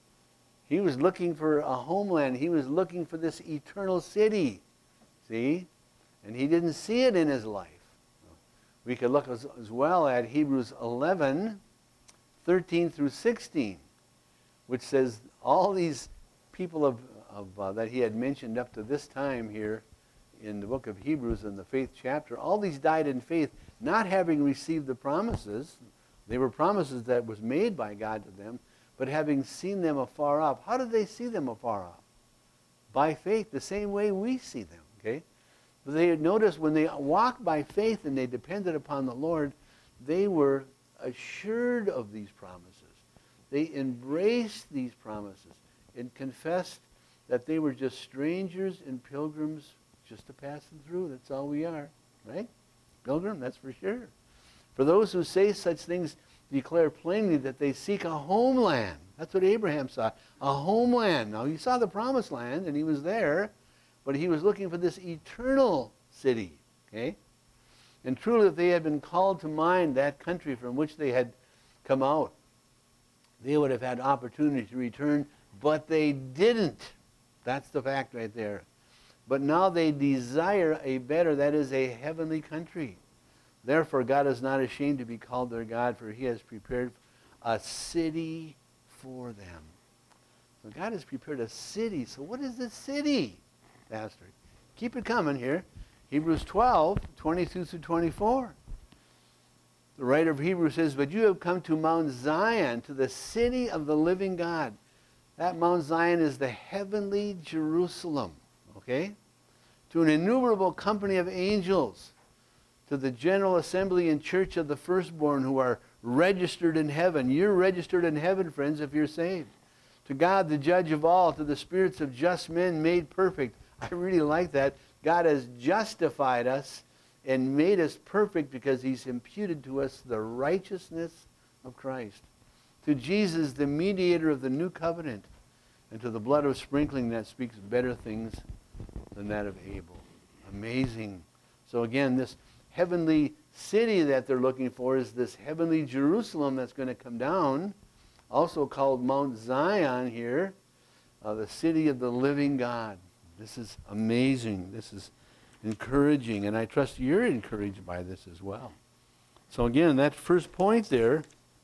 He was looking for a homeland. He was looking for this eternal city. See? And he didn't see it in his life. We could look as, as well at Hebrews eleven, thirteen through sixteen, which says all these people of, of uh, that he had mentioned up to this time here in the book of Hebrews in the faith chapter, all these died in faith, not having received the promises. They were promises that was made by God to them, but having seen them afar off. How did they see them afar off? By faith, the same way we see them, okay? But they had noticed when they walked by faith and they depended upon the Lord, they were assured of these promises. They embraced these promises and confessed that they were just strangers and pilgrims just to pass them through. That's all we are, right? Pilgrim, that's for sure. For those who say such things declare plainly that they seek a homeland. That's what Abraham saw, a homeland. Now, he saw the promised land, and he was there, but he was looking for this eternal city, okay? And truly, if they had been called to mind that country from which they had come out, they would have had opportunity to return, but they didn't. That's the fact right there. But now they desire a better, that is a heavenly country. Therefore, God is not ashamed to be called their God, for he has prepared a city for them. So God has prepared a city. So what is the city, Pastor? Keep it coming here. Hebrews twelve, twenty-two through twenty-four. The writer of Hebrews says, but you have come to Mount Zion, to the city of the living God. That Mount Zion is the heavenly Jerusalem, okay? To an innumerable company of angels, to the general assembly and church of the firstborn who are registered in heaven. You're registered in heaven, friends, if you're saved. To God, the judge of all, to the spirits of just men made perfect. I really like that. God has justified us and made us perfect because he's imputed to us the righteousness of Christ. To Jesus, the mediator of the new covenant, and to the blood of sprinkling that speaks better things than that of Abel. Amazing. So again, this heavenly city that they're looking for is this heavenly Jerusalem that's going to come down, also called Mount Zion here, uh, the city of the living God. This is amazing. This is encouraging, and I trust you're encouraged by this as well. So again, that first point there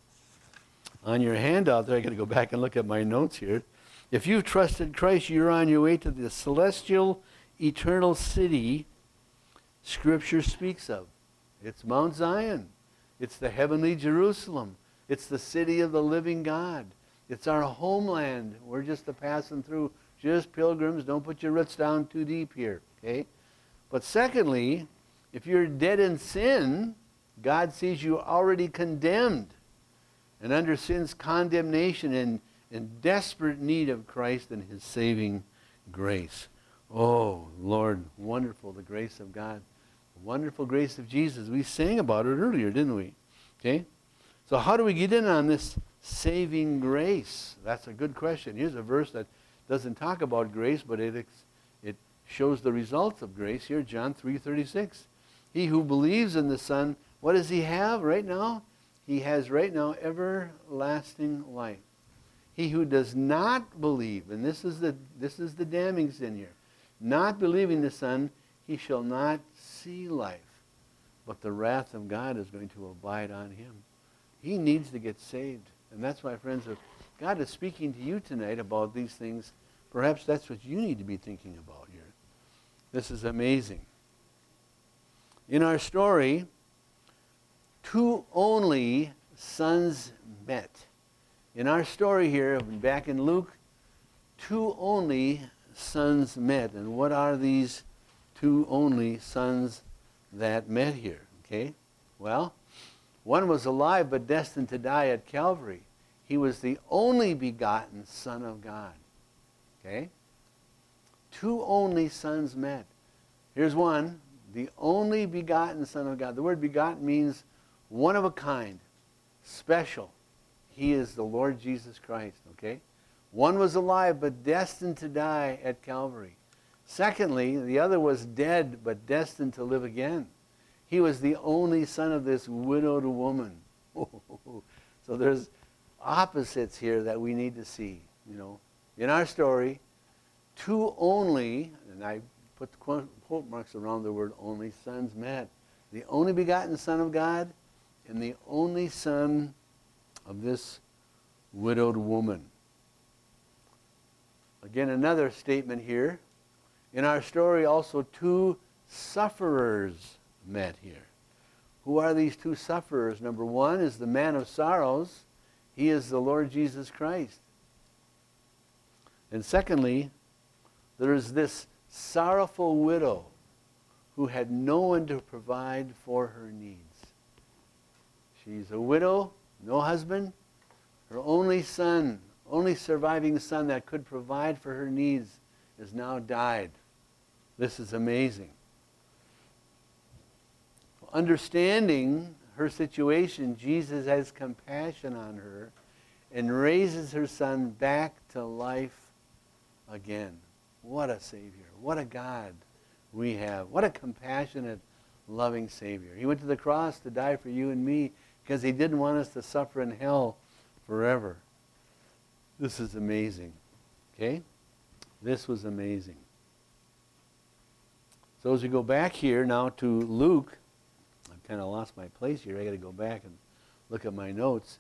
on your handout there, I got to go back and look at my notes here. If you've trusted Christ, you're on your way to the celestial, eternal city Scripture speaks of. It's Mount Zion. It's the heavenly Jerusalem. It's the city of the living God. It's our homeland. We're just a passing through, just pilgrims. Don't put your roots down too deep here, okay? But secondly, if you're dead in sin, God sees you already condemned and under sin's condemnation and in desperate need of Christ and his saving grace. Oh, Lord, wonderful, the grace of God. The wonderful grace of Jesus. We sang about it earlier, didn't we? Okay? So how do we get in on this saving grace? That's a good question. Here's a verse that doesn't talk about grace, but it it shows the results of grace. Here, John three thirty-six. He who believes in the Son, what does he have right now? He has right now everlasting life. He who does not believe, and this is the this is the damning sin here, not believing the Son, he shall not see life, but the wrath of God is going to abide on him. He needs to get saved. And that's why, friends, if God is speaking to you tonight about these things, perhaps that's what you need to be thinking about here. This is amazing. In our story, two only sons met. In our story here, back in Luke, two only sons met. And what are these two only sons that met here? Okay? Well, one was alive but destined to die at Calvary. He was the only begotten Son of God. Okay? Two only sons met. Here's one, the only begotten Son of God. The word begotten means one of a kind, special. He is the Lord Jesus Christ, okay? One was alive but destined to die at Calvary. Secondly, the other was dead but destined to live again. He was the only son of this widowed woman. So there's opposites here that we need to see, you know. In our story, two only, and I put the quote marks around the word only, sons met. The only begotten Son of God and the only son of this widowed woman. Again, another statement here. In our story, also two sufferers met here. Who are these two sufferers? Number one is the man of sorrows. He is the Lord Jesus Christ. And secondly, there is this sorrowful widow who had no one to provide for her needs. She's a widow, no husband. Her only son, only surviving son that could provide for her needs has now died. This is amazing. Understanding her situation, Jesus has compassion on her and raises her son back to life again. What a Savior. What a God we have. What a compassionate, loving Savior. He went to the cross to die for you and me because he didn't want us to suffer in hell forever. This is amazing. Okay? This was amazing. So as we go back here now to Luke, I've kind of lost my place here. I got to go back and look at my notes.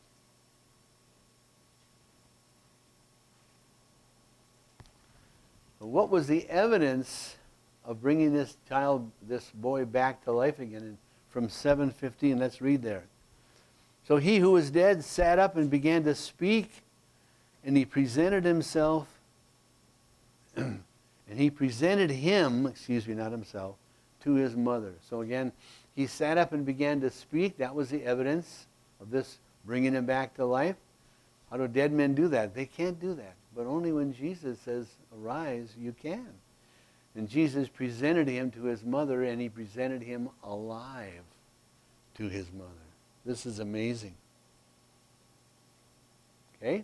What was the evidence of bringing this child, this boy, back to life again? And from seven fifteen, let's read there. So he who was dead sat up and began to speak, and he presented himself, and he presented him, excuse me, not himself, to his mother. So again, he sat up and began to speak. That was the evidence of this bringing him back to life. How do dead men do that? They can't do that. But only when Jesus says, arise, you can. And Jesus presented him to his mother, and he presented him alive to his mother. This is amazing. Okay?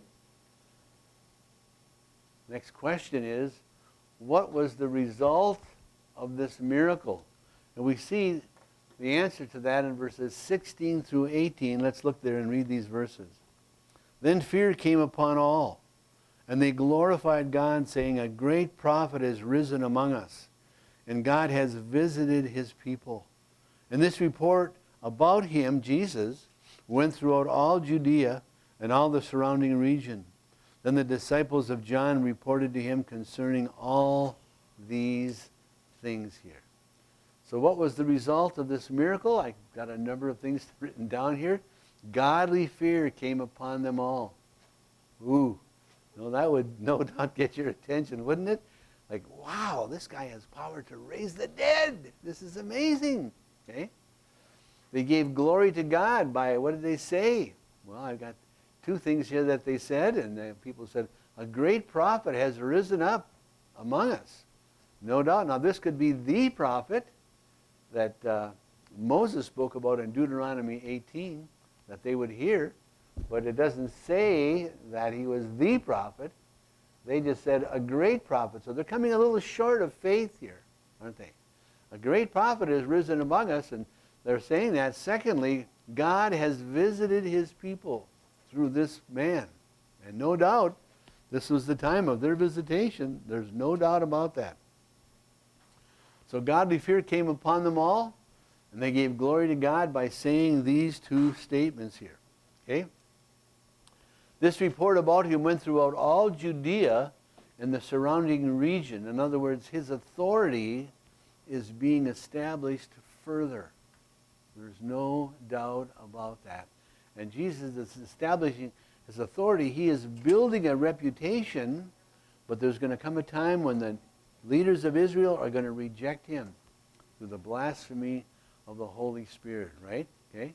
Next question is, what was the result of this miracle? And we see the answer to that in verses sixteen through eighteen. Let's look there and read these verses. Then fear came upon all, and they glorified God, saying, a great prophet has risen among us, and God has visited his people. And this report about him, Jesus, went throughout all Judea and all the surrounding region. Then the disciples of John reported to him concerning all these things here. So what was the result of this miracle? I've got a number of things written down here. Godly fear came upon them all. Ooh. No, that would no doubt get your attention, wouldn't it? Like, wow, this guy has power to raise the dead. This is amazing. Okay? They gave glory to God by, what did they say? Well, I've got two things here that they said, and the people said, a great prophet has risen up among us. No doubt. Now, this could be the prophet that uh, Moses spoke about in Deuteronomy eighteen, that they would hear. But it doesn't say that he was the prophet. They just said a great prophet. So they're coming a little short of faith here, aren't they? A great prophet has risen among us, and they're saying that. Secondly, God has visited his people through this man. And no doubt, this was the time of their visitation. There's no doubt about that. So godly fear came upon them all, and they gave glory to God by saying these two statements here. Okay? This report about him went throughout all Judea and the surrounding region. In other words, his authority is being established further. There's no doubt about that. And Jesus is establishing his authority. He is building a reputation, but there's going to come a time when the leaders of Israel are going to reject him through the blasphemy of the Holy Spirit, right? Okay?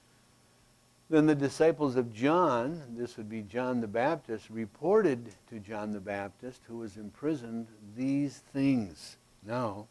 Then the disciples of John, this would be John the Baptist, reported to John the Baptist, who was imprisoned, these things. Now,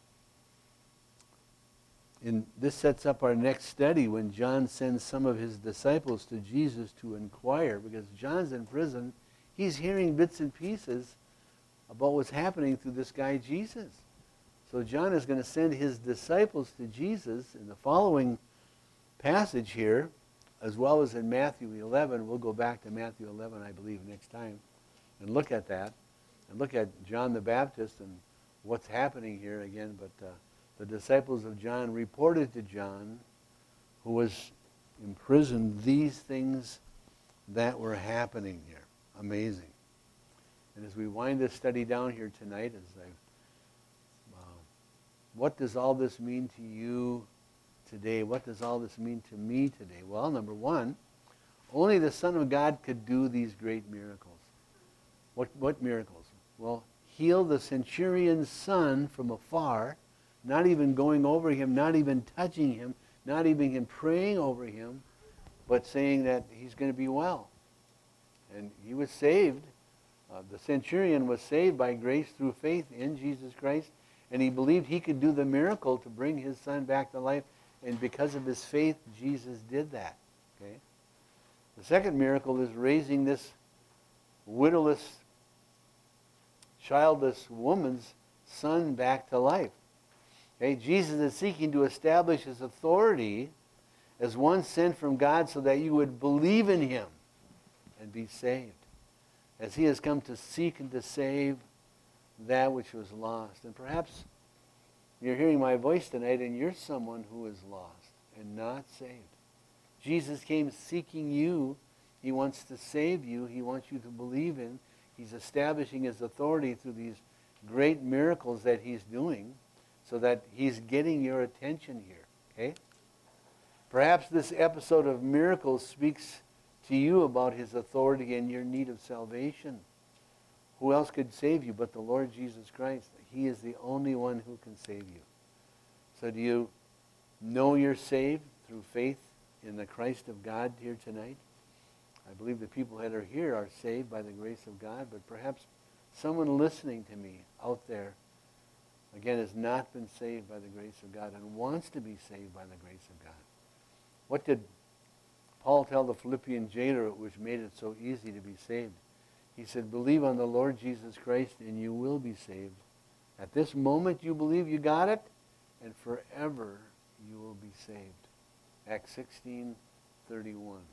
in, this sets up our next study when John sends some of his disciples to Jesus to inquire, because John's in prison. He's hearing bits and pieces about what's happening through this guy Jesus. So John is going to send his disciples to Jesus in the following passage here, as well as in Matthew eleven. We'll go back to Matthew eleven, I believe, next time, and look at that, and look at John the Baptist and what's happening here again. But uh, the disciples of John reported to John, who was imprisoned, these things that were happening here. Amazing. And as we wind this study down here tonight, as I, uh, what does all this mean to you today? What does all this mean to me today? Well, number one, only the Son of God could do these great miracles. What, what miracles? Well, heal the centurion's son from afar, not even going over him, not even touching him, not even him praying over him, but saying that he's going to be well. And he was saved. Uh, the centurion was saved by grace through faith in Jesus Christ, and he believed he could do the miracle to bring his son back to life. And because of his faith, Jesus did that. Okay. The second miracle is raising this widowless, childless woman's son back to life. Okay, Jesus is seeking to establish his authority as one sent from God so that you would believe in him and be saved. As he has come to seek and to save that which was lost. And perhaps you're hearing my voice tonight and you're someone who is lost and not saved. Jesus came seeking you. He wants to save you. He wants you to believe in. He's establishing his authority through these great miracles that he's doing so that he's getting your attention here. Okay? Perhaps this episode of miracles speaks to you about his authority and your need of salvation. Who else could save you but the Lord Jesus Christ? He is the only one who can save you. So do you know you're saved through faith in the Christ of God here tonight? I believe the people that are here are saved by the grace of God, but perhaps someone listening to me out there, again, has not been saved by the grace of God and wants to be saved by the grace of God. What did Paul tell the Philippian jailer which made it so easy to be saved? He said, believe on the Lord Jesus Christ and you will be saved. At this moment you believe you got it, and forever you will be saved. Acts sixteen thirty-one.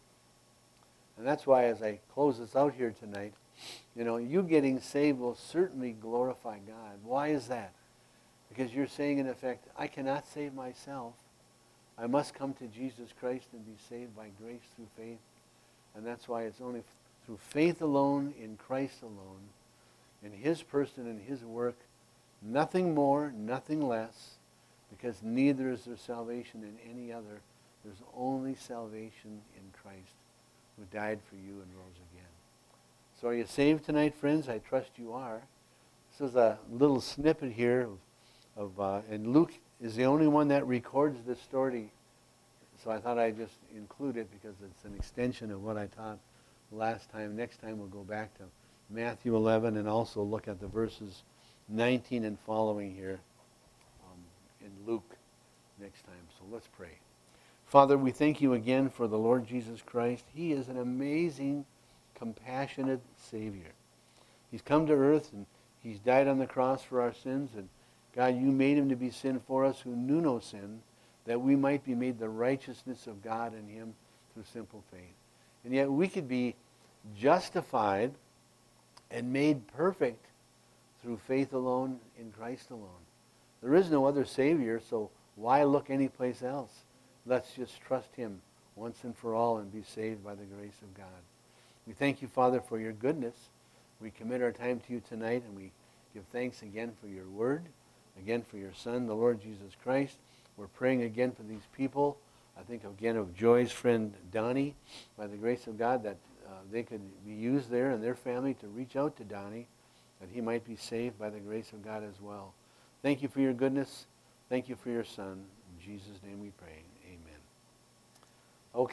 And that's why as I close this out here tonight, you know, you getting saved will certainly glorify God. Why is that? Because you're saying, in effect, I cannot save myself. I must come to Jesus Christ and be saved by grace through faith. And that's why it's only through faith alone, in Christ alone, in his person and his work, nothing more, nothing less, because neither is there salvation in any other. There's only salvation in Christ, who died for you and rose again. So are you saved tonight, friends? I trust you are. This is a little snippet here of, of uh, and Luke is the only one that records this story. So I thought I'd just include it because it's an extension of what I taught last time. Next time we'll go back to Matthew eleven and also look at the verses nineteen and following here um, in Luke next time. So let's pray. Father, we thank you again for the Lord Jesus Christ. He is an amazing, compassionate Savior. He's come to earth and he's died on the cross for our sins. And God, you made him to be sin for us who knew no sin, that we might be made the righteousness of God in him through simple faith. And yet we could be justified and made perfect through faith alone in Christ alone. There is no other Savior, so why look anyplace else? Let's just trust him once and for all and be saved by the grace of God. We thank you, Father, for your goodness. We commit our time to you tonight, and we give thanks again for your word, again for your Son, the Lord Jesus Christ. We're praying again for these people. I think again of Joy's friend Donnie, by the grace of God, that uh, they could be used there and their family to reach out to Donnie, that he might be saved by the grace of God as well. Thank you for your goodness. Thank you for your Son. In Jesus' name we pray. Amen.